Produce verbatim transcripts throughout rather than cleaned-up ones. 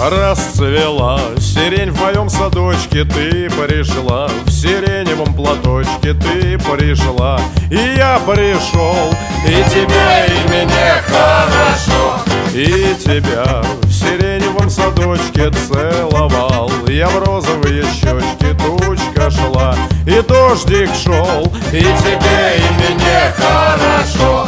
Расцвела сирень в моем садочке, ты пришла. В сиреневом платочке ты пришла. И я пришел, и тебе, и мне хорошо. И тебя в сиреневом садочке целовал. Я в розовые щечки, тучка шла. И дождик шел, и тебе, и мне хорошо.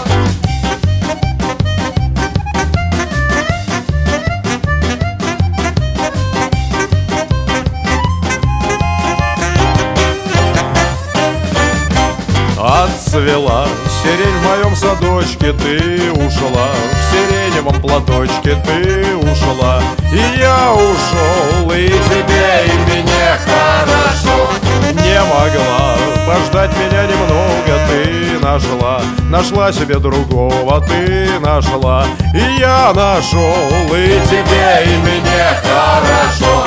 Отцвела сирень в моем садочке, ты ушла. В сиреневом платочке ты ушла. И я ушел, и тебе, и мне хорошо. Не могла пождать меня немного, ты нашла. Нашла себе другого, ты нашла. И я нашел, и тебе, и мне хорошо.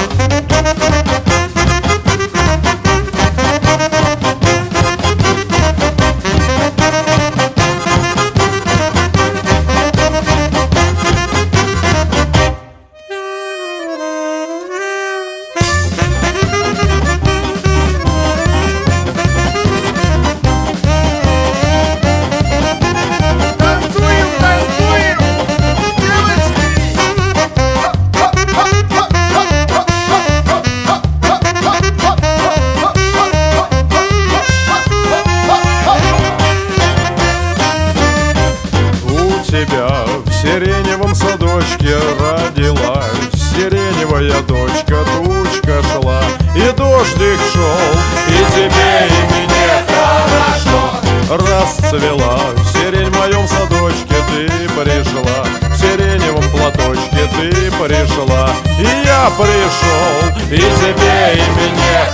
В сиреневом садочке родилась сиреневая дочка, тучка шла. И дождик шел, и тебе, и мне хорошо. Расцвела сирень в моем садочке, ты пришла. В сиреневом платочке ты пришла. И я пришел, и тебе, и мне